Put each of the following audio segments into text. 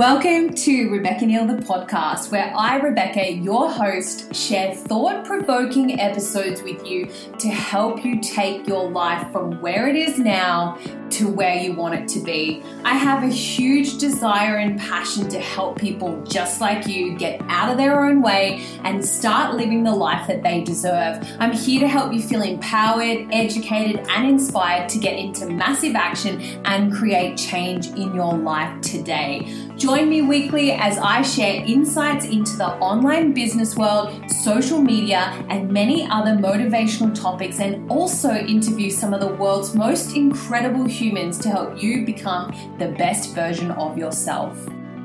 Welcome to Rebecca Neal, the podcast, where I, Rebecca, your host, share thought-provoking episodes with you to help you take your life from where it is now to where you want it to be. I have a huge desire and passion to help people just like you get out of their own way and start living the life that they deserve. I'm here to help you feel empowered, educated, and inspired to get into massive action and create change in your life today. Join me weekly as I share insights into the online business world, social media, and many other motivational topics, and also interview some of the world's most incredible humans to help you become the best version of yourself.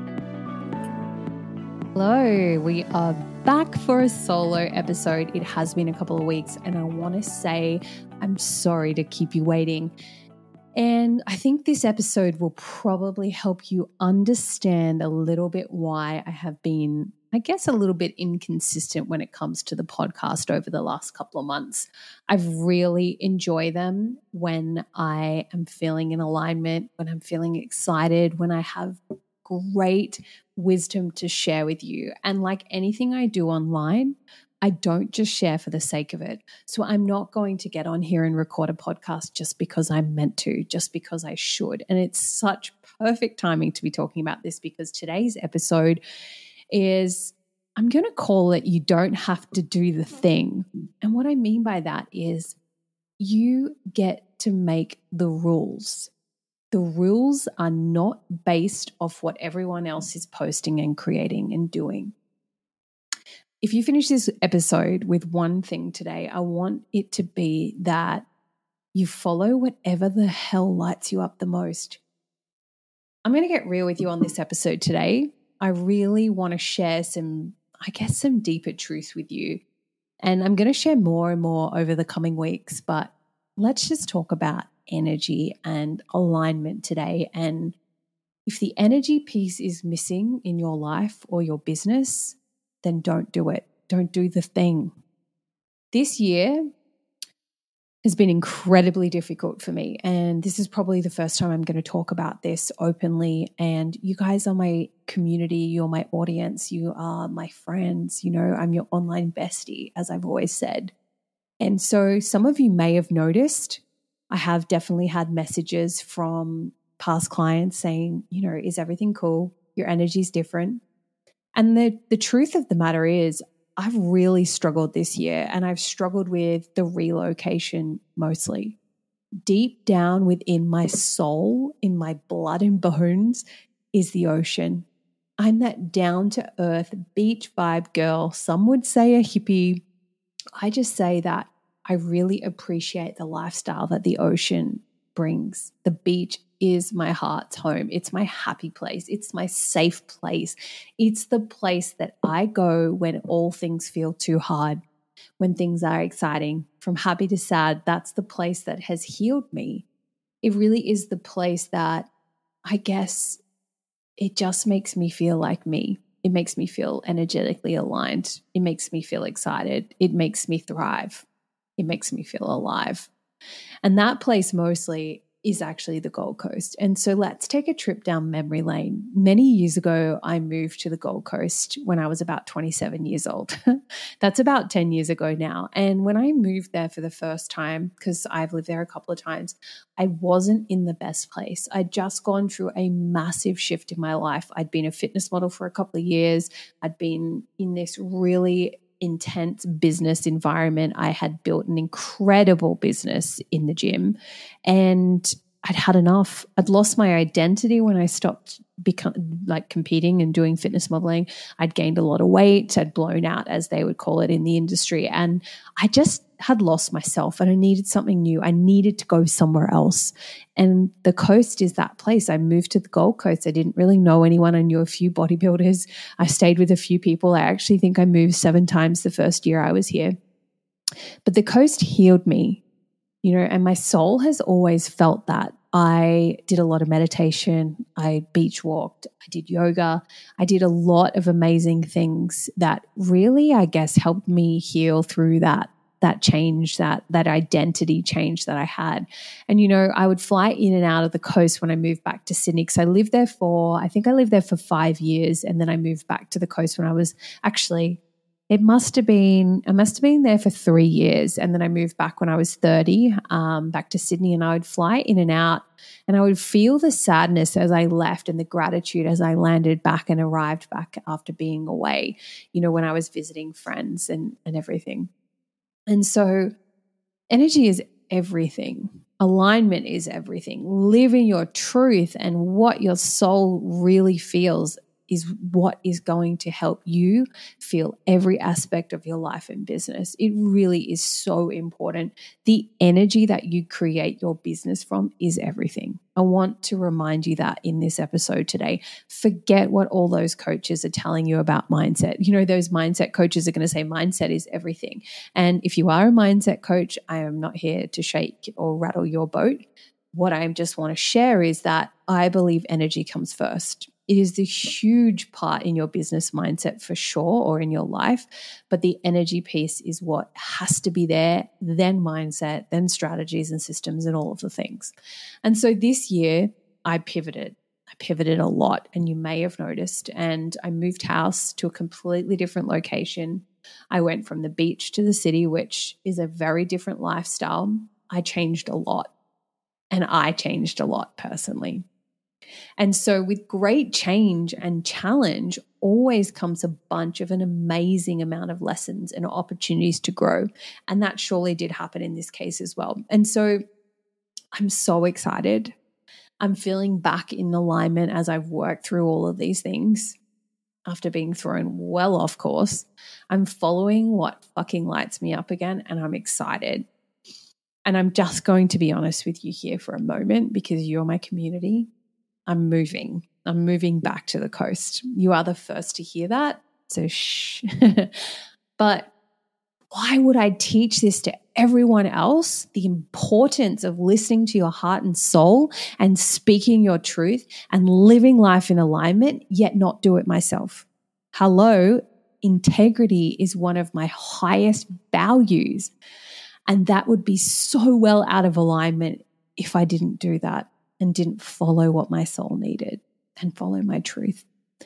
Hello, we are back for a solo episode. It has been a couple of weeks, and I want to say I'm sorry to keep you waiting. And I think this episode will probably help you understand a little bit why I have been, I guess, a little bit inconsistent when it comes to the podcast over the last couple of months. I've really enjoyed them when I am feeling in alignment, when I'm feeling excited, when I have great wisdom to share with you. And like anything I do online, I don't just share for the sake of it. So I'm not going to get on here and record a podcast just because I'm meant to, just because I should. And it's such perfect timing to be talking about this because today's episode is, I'm going to call it, you don't have to do the thing. And what I mean by that is you get to make the rules. The rules are not based off what everyone else is posting and creating and doing. If you finish this episode with one thing today, I want it to be that you follow whatever the hell lights you up the most. I'm going to get real with you on this episode today. I really want to share some deeper truth with you. And I'm going to share more and more over the coming weeks, but let's just talk about energy and alignment today. And if the energy piece is missing in your life or your business, then don't do it. Don't do the thing. This year has been incredibly difficult for me. And this is probably the first time I'm going to talk about this openly. And you guys are my community. You're my audience. You are my friends. You know, I'm your online bestie, as I've always said. And so some of you may have noticed, I have definitely had messages from past clients saying, you know, is everything cool? Your energy's different. And the truth of the matter is I've really struggled this year, and I've struggled with the relocation mostly. Deep down within my soul, in my blood and bones, is the ocean. I'm that down-to-earth beach vibe girl. Some would say a hippie. I just say that I really appreciate the lifestyle that the ocean brings. The beach is my heart's home. It's my happy place. It's my safe place. It's the place that I go when all things feel too hard, when things are exciting. From happy to sad, that's the place that has healed me. It really is the place that I guess it just makes me feel like me. It makes me feel energetically aligned. It makes me feel excited. It makes me thrive. It makes me feel alive. And that place mostly is actually the Gold Coast. And so let's take a trip down memory lane. Many years ago, I moved to the Gold Coast when I was about 27 years old. That's about 10 years ago now. And when I moved there for the first time, because I've lived there a couple of times, I wasn't in the best place. I'd just gone through a massive shift in my life. I'd been a fitness model for a couple of years. I'd been in this really intense business environment. I had built an incredible business in the gym, and I'd had enough. I'd lost my identity when I stopped competing and doing fitness modeling. I'd gained a lot of weight. I'd blown out, as they would call it in the industry. And I just had lost myself, and I needed something new. I needed to go somewhere else. And the coast is that place. I moved to the Gold Coast. I didn't really know anyone. I knew a few bodybuilders. I stayed with a few people. I actually think I moved 7 times the first year I was here. But the coast healed me, you know, and my soul has always felt that. I did a lot of meditation. I beach walked. I did yoga. I did a lot of amazing things that really, I guess, helped me heal through that change, that identity change that I had. And, I would fly in and out of the coast when I moved back to Sydney, because I lived there for 5 years. And then I moved back to the coast when I was I must have been there for 3 years. And then I moved back when I was 30, back to Sydney, and I would fly in and out, and I would feel the sadness as I left and the gratitude as I landed back and arrived back after being away, when I was visiting friends and everything. And so energy is everything. Alignment is everything. Living your truth and what your soul really feels is what is going to help you feel every aspect of your life and business. It really is so important. The energy that you create your business from is everything. I want to remind you that in this episode today. Forget what all those coaches are telling you about mindset. Those mindset coaches are going to say mindset is everything. And if you are a mindset coach, I am not here to shake or rattle your boat. What I just want to share is that I believe energy comes first. It is the huge part in your business mindset for sure, or in your life, but the energy piece is what has to be there, then mindset, then strategies and systems and all of the things. And so this year I pivoted. I pivoted a lot, and you may have noticed, and I moved house to a completely different location. I went from the beach to the city, which is a very different lifestyle. I changed a lot, and I changed a lot personally. And so with great change and challenge always comes a bunch of an amazing amount of lessons and opportunities to grow. And that surely did happen in this case as well. And so I'm so excited. I'm feeling back in alignment as I've worked through all of these things after being thrown well off course. I'm following what fucking lights me up again, and I'm excited. And I'm just going to be honest with you here for a moment, because you're my community. I'm moving back to the coast. You are the first to hear that, so shh. But why would I teach this to everyone else? The importance of listening to your heart and soul and speaking your truth and living life in alignment, yet not do it myself. Hello, integrity is one of my highest values. And that would be so well out of alignment if I didn't do that and didn't follow what my soul needed and follow my truth.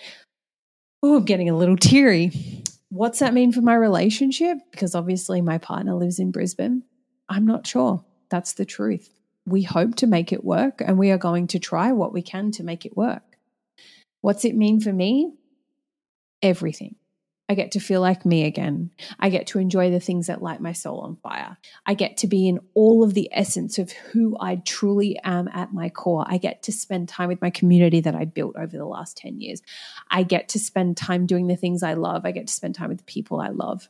Oh, I'm getting a little teary. What's that mean for my relationship? Because obviously my partner lives in Brisbane. I'm not sure. That's the truth. We hope to make it work, and we are going to try what we can to make it work. What's it mean for me? Everything. I get to feel like me again. I get to enjoy the things that light my soul on fire. I get to be in all of the essence of who I truly am at my core. I get to spend time with my community that I built over the last 10 years. I get to spend time doing the things I love. I get to spend time with the people I love.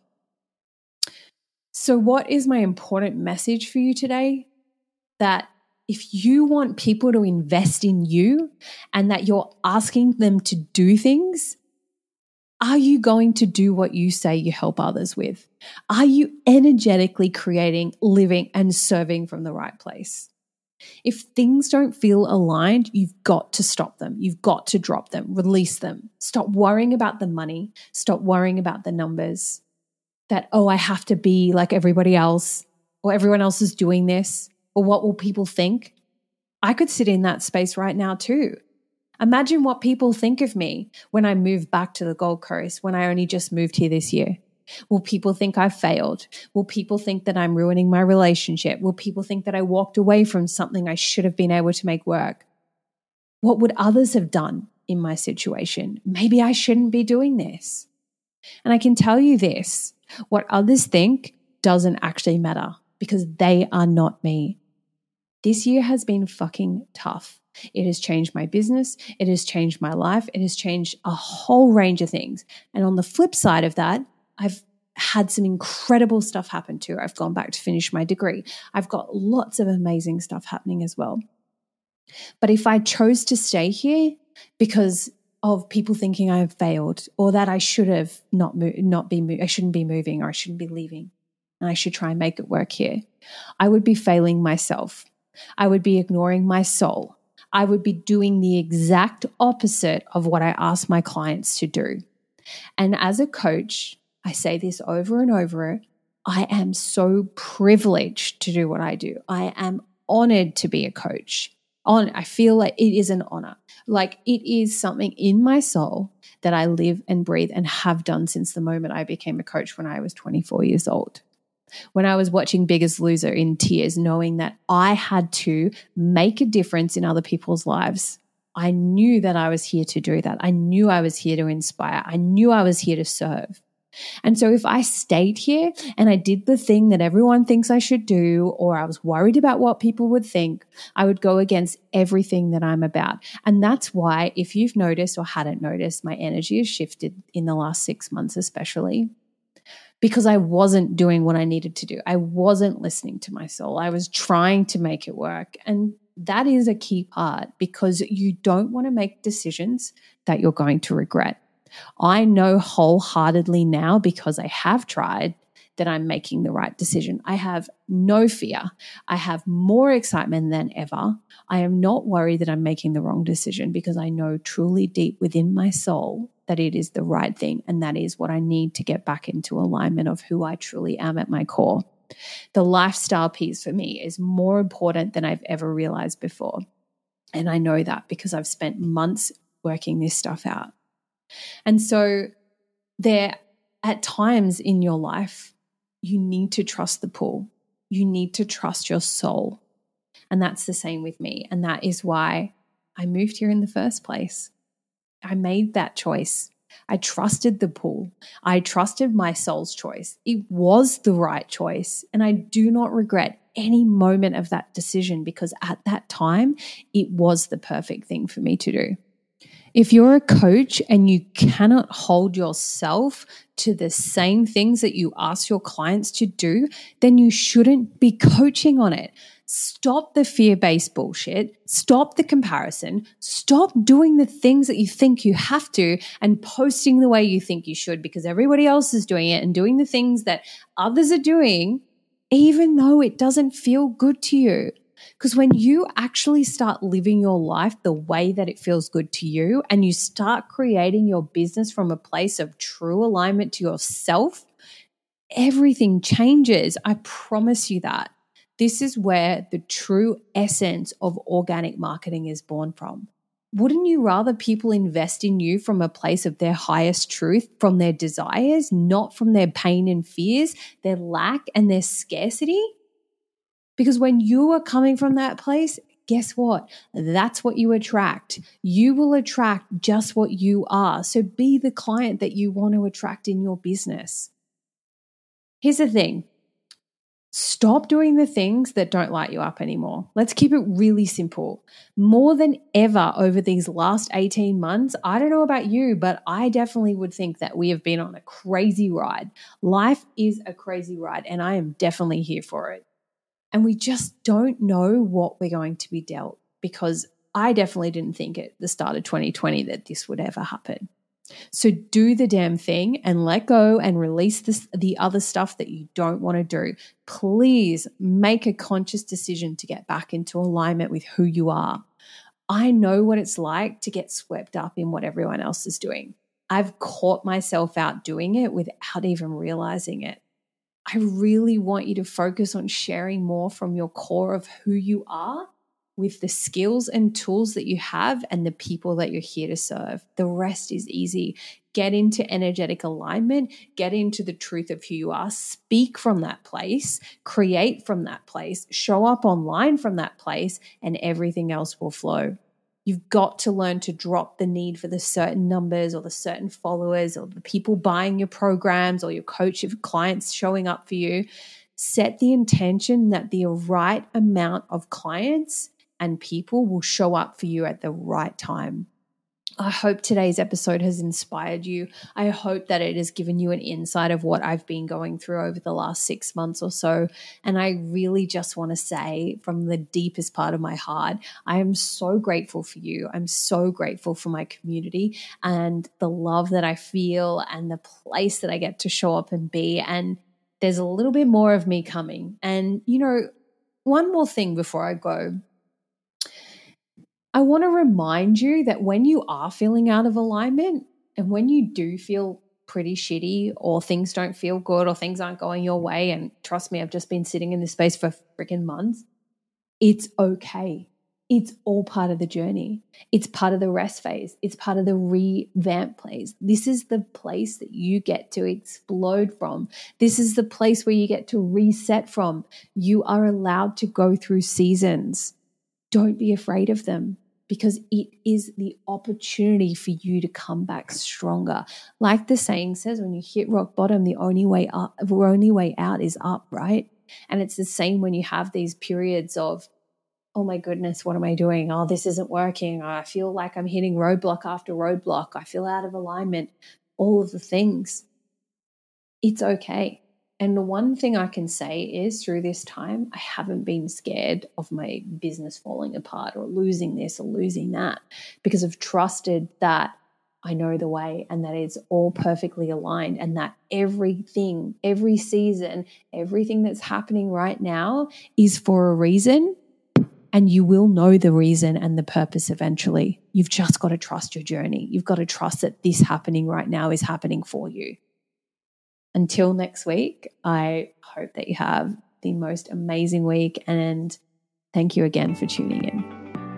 So what is my important message for you today? That if you want people to invest in you and that you're asking them to do things, are you going to do what you say you help others with? Are you energetically creating, living, and serving from the right place? If things don't feel aligned, you've got to stop them. You've got to drop them, release them. Stop worrying about the money. Stop worrying about the numbers. That, I have to be like everybody else, or everyone else is doing this, or what will people think? I could sit in that space right now too. Imagine what people think of me when I move back to the Gold Coast, when I only just moved here this year. Will people think I've failed? Will people think that I'm ruining my relationship? Will people think that I walked away from something I should have been able to make work? What would others have done in my situation? Maybe I shouldn't be doing this. And I can tell you this, what others think doesn't actually matter, because they are not me. This year has been fucking tough. It has changed my business. It has changed my life. It has changed a whole range of things. And on the flip side of that, I've had some incredible stuff happen too. I've gone back to finish my degree. I've got lots of amazing stuff happening as well. But if I chose to stay here because of people thinking I have failed, or that I should have I shouldn't be moving, or I shouldn't be leaving, and I should try and make it work here, I would be failing myself. I would be ignoring my soul. I would be doing the exact opposite of what I ask my clients to do. And as a coach, I say this over and over, I am so privileged to do what I do. I am honored to be a coach. I feel like it is an honor. Like it is something in my soul that I live and breathe and have done since the moment I became a coach when I was 24 years old. When I was watching Biggest Loser in tears, knowing that I had to make a difference in other people's lives, I knew that I was here to do that. I knew I was here to inspire. I knew I was here to serve. And so if I stayed here and I did the thing that everyone thinks I should do, or I was worried about what people would think, I would go against everything that I'm about. And that's why, if you've noticed or hadn't noticed, my energy has shifted in the last 6 months, especially because I wasn't doing what I needed to do. I wasn't listening to my soul. I was trying to make it work. And that is a key part, because you don't want to make decisions that you're going to regret. I know wholeheartedly now, because I have tried, that I'm making the right decision. I have no fear. I have more excitement than ever. I am not worried that I'm making the wrong decision, because I know truly deep within my soul that it is the right thing, and that is what I need to get back into alignment of who I truly am at my core. The lifestyle piece for me is more important than I've ever realized before. And I know that because I've spent months working this stuff out. And so there, at times in your life, you need to trust the pull. You need to trust your soul. And that's the same with me. And that is why I moved here in the first place. I made that choice. I trusted the pull. I trusted my soul's choice. It was the right choice. And I do not regret any moment of that decision, because at that time, it was the perfect thing for me to do. If you're a coach and you cannot hold yourself to the same things that you ask your clients to do, then you shouldn't be coaching on it. Stop the fear-based bullshit. Stop the comparison. Stop doing the things that you think you have to and posting the way you think you should because everybody else is doing it, and doing the things that others are doing, even though it doesn't feel good to you. Because when you actually start living your life the way that it feels good to you, and you start creating your business from a place of true alignment to yourself, everything changes. I promise you that. This is where the true essence of organic marketing is born from. Wouldn't you rather people invest in you from a place of their highest truth, from their desires, not from their pain and fears, their lack and their scarcity? Because when you are coming from that place, guess what? That's what you attract. You will attract just what you are. So be the client that you want to attract in your business. Here's the thing. Stop doing the things that don't light you up anymore. Let's keep it really simple. More than ever over these last 18 months, I don't know about you, but I definitely would think that we have been on a crazy ride. Life is a crazy ride, and I am definitely here for it. And we just don't know what we're going to be dealt, because I definitely didn't think at the start of 2020 that this would ever happen. So do the damn thing and let go and release the other stuff that you don't want to do. Please make a conscious decision to get back into alignment with who you are. I know what it's like to get swept up in what everyone else is doing. I've caught myself out doing it without even realizing it. I really want you to focus on sharing more from your core of who you are with the skills and tools that you have and the people that you're here to serve. The rest is easy. Get into energetic alignment, get into the truth of who you are, speak from that place, create from that place, show up online from that place, and everything else will flow. You've got to learn to drop the need for the certain numbers or the certain followers or the people buying your programs or your coach of clients showing up for you. Set the intention that the right amount of clients and people will show up for you at the right time. I hope today's episode has inspired you. I hope that it has given you an insight of what I've been going through over the last 6 months or so. And I really just want to say from the deepest part of my heart, I am so grateful for you. I'm so grateful for my community and the love that I feel and the place that I get to show up and be. And there's a little bit more of me coming. And, one more thing before I go. I want to remind you that when you are feeling out of alignment and when you do feel pretty shitty or things don't feel good or things aren't going your way, and trust me, I've just been sitting in this space for freaking months, it's okay. It's all part of the journey. It's part of the rest phase. It's part of the revamp phase. This is the place that you get to explode from. This is the place where you get to reset from. You are allowed to go through seasons. Don't be afraid of them, because it is the opportunity for you to come back stronger. Like the saying says, when you hit rock bottom, the only way out is up, right? And it's the same when you have these periods of, oh my goodness, what am I doing? Oh, this isn't working. I feel like I'm hitting roadblock after roadblock. I feel out of alignment. All of the things. It's okay. And the one thing I can say is through this time, I haven't been scared of my business falling apart or losing this or losing that, because I've trusted that I know the way and that it's all perfectly aligned, and that everything, every season, everything that's happening right now is for a reason. And you will know the reason and the purpose eventually. You've just got to trust your journey. You've got to trust that this happening right now is happening for you. Until next week, I hope that you have the most amazing week, and thank you again for tuning in.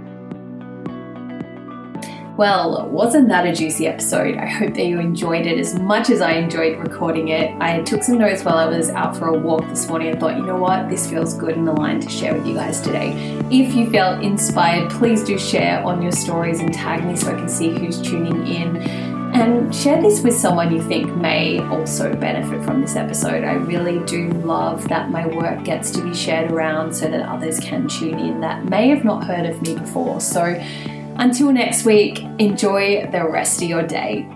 Well, wasn't that a juicy episode? I hope that you enjoyed it as much as I enjoyed recording it. I took some notes while I was out for a walk this morning and thought, you know what, this feels good and aligned to share with you guys today. If you felt inspired, please do share on your stories and tag me so I can see who's tuning in. And share this with someone you think may also benefit from this episode. I really do love that my work gets to be shared around so that others can tune in that may have not heard of me before. So until next week, enjoy the rest of your day.